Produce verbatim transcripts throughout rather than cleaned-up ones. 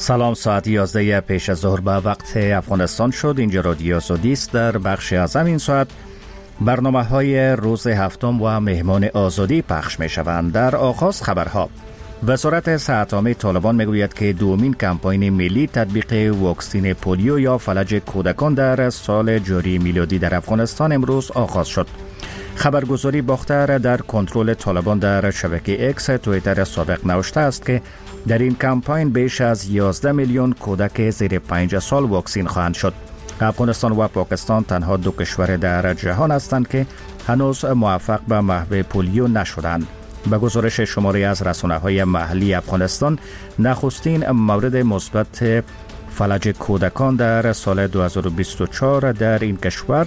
سلام، ساعت یازده پیش از ظهر به وقت افغانستان شد. اینجا رادیو آزادی است. در بخش از همین ساعت برنامه های روز هفتم و مهمان آزادی پخش می شوند. در آغاز خبرها. وزارت صحت عامه طالبان می گوید که دومین کمپاین ملی تطبیق واکسن پولیو یا فلج کودکان در سال جاری میلادی در افغانستان امروز آغاز شد. خبرگزاری باختر در کنترل طالبان در شبکه اکس توییتر سابق نوشته است که در این کمپاین بیش از یازده میلیون کودک زیر پنج سال واکسین خواهند شد. افغانستان و پاکستان تنها دو کشور در جهان هستند که هنوز موفق به محو پولیو نشدند. به گزارش شماری از رسانه‌های محلی افغانستان، نخستین مورد مثبت فلج کودکان در سال دو هزار و بیست و چهار در این کشور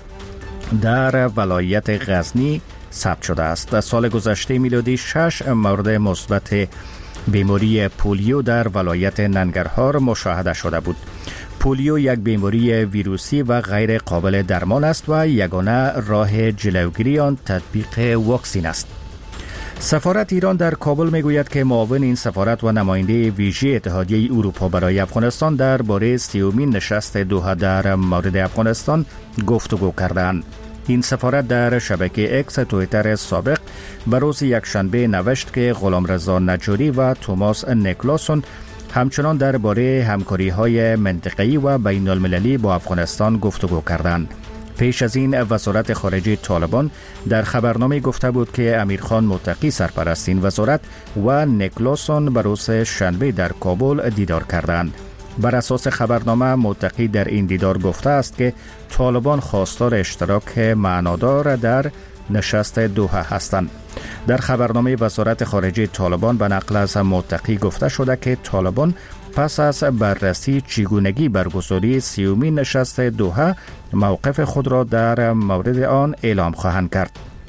در ولایت غزنی ثبت شده است. در سال گذشته میلادی شش مورد مثبت بیماری پولیو در ولایت ننگرهار مشاهده شده بود. پولیو یک بیماری ویروسی و غیر قابل درمان است و یگانه راه جلوگیری آن تطبیق واکسن است. سفارت ایران در کابل میگوید که معاون این سفارت و نماینده ویژه اتحادیه اروپا برای افغانستان درباره سیومین نشست دوحه در مورد افغانستان گفتگو کردند. این سفارت در شبکه اکس توییتر سابق به روز یکشنبه نوشت که غلامرضا نجاری و توماس نیکلاسون همچنان درباره همکاری‌های منطقه‌ای و بین‌المللی با افغانستان گفتگو کردند. پیش از این وزارت خارجه طالبان در خبرنامه گفته بود که امیرخان متقی سرپرست این وزارت و نیکلاسون به روز شنبه در کابل دیدار کردند. بر اساس خبرنامه، متقی در این دیدار گفته است که طالبان خواستار اشتراک معنادار در نشست دوحه هستند. در خبرنامه وزارت خارجه طالبان به نقل از متقی گفته شده که طالبان پس از بررسی چگونگی برگزاری سیومین نشست دوحه موقف خود را در مورد آن اعلام خواهند کرد.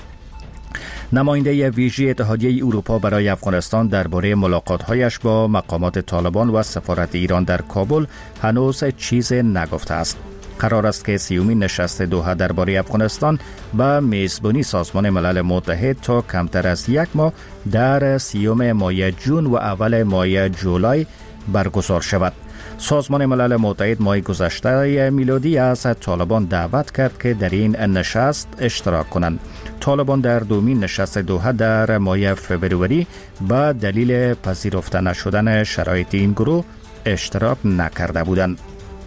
نماینده ویژه اتحادیه اروپا برای افغانستان درباره ملاقات‌هایش با مقامات طالبان و سفارت ایران در کابل هنوز چیز نگفته است. قرار است که سیومین نشست دوحه درباره افغانستان به میزبانی سازمان ملل متحد تا کمتر از یک ماه در سیوم ماه جون و اول ماه جولای برگزار شود. سازمان ملل متحد ماه گذشته میلادی از طالبان دعوت کرد که در این نشست اشتراک کنند. طالبان در دومین نشست دوحه در ماه فوریه به دلیل پذیرفته نشدن شرایط این گروه اشتراک نکرده بودند.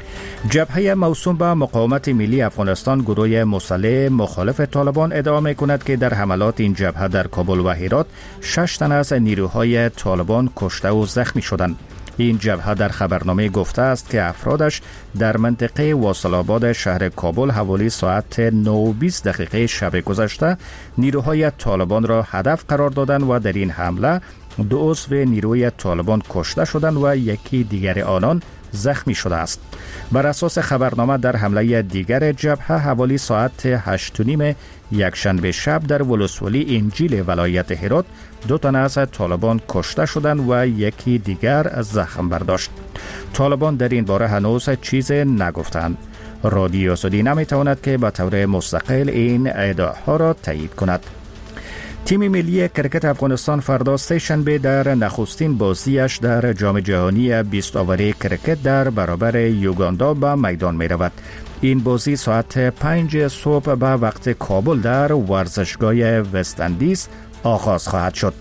جبهه موسوم به مقاومت ملی افغانستان، گروه مسلح مخالف طالبان، ادعا می‌کند که در حملات این جبهه در کابل و هرات شش تن از نیروهای طالبان کشته و زخمی شدند. این جبهه در خبرنامه گفته است که افرادش در منطقه واصل آباد شهر کابل حوالی ساعت نه و بیست دقیقه شب گذشته نیروهای طالبان را هدف قرار دادند و در این حمله دو عضو نیروی طالبان کشته شدند و یکی دیگر آنان زخمی شده است. بر اساس خبرنامه در حمله دیگر جبهه حوالی ساعت هشت و نیم یکشنبه شب در ولسوالی انجیل ولایت هرات دو تن از طالبان کشته شدند و یکی دیگر زخم برداشت. طالبان در این باره هنوز چیز نگفتند. رادیو آزادی نمیتواند که به طور مستقل این ادعاها را تایید کند. تیم ملی کرکت افغانستان فردا سه‌شنبه در نخستین بازیش در جام جهانی بیست آوره کرکت در برابر یوگاندا به میدان می رود. این بازی ساعت پنج صبح به وقت کابل در ورزشگاه وست اندیز آغاز خواهد شد.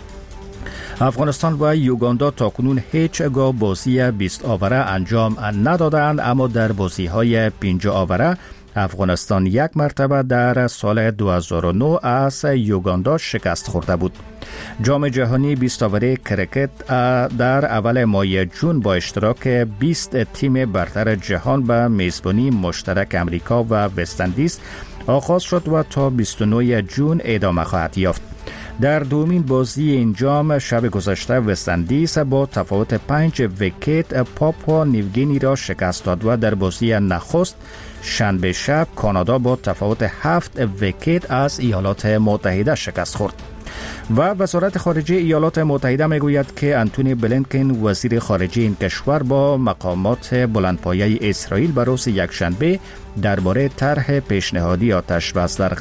افغانستان و یوگاندا تاکنون هیچگاه بازی بیست آوره انجام ندادند، اما در بازی‌های پنجاه آوره افغانستان یک مرتبه در سال دو هزار و نه از یوگاندا شکست خورده بود. جام جهانی بیست آوره کرکت در اول ماه جون با اشتراک بیست تیم برتر جهان به میزبانی مشترک امریکا و وست اندیز آغاز شد و تا بیست و نه جون ادامه خواهد یافت. در دومین بازی این جام شب گذشته وست اندیز با تفاوت پنج ویکت پاپوا نیوگینی را شکست داد و در بازی نخست شنبه شب کانادا با تفاوت هفت ویکت از ایالات متحده شکست خورد. و وزارت خارجه ایالات متحده میگوید که انتونی بلینکن وزیر خارجه این کشور با مقامات بلندپایه اسرائیل به روز یکشنبه درباره طرح پیشنهادی آتش بس در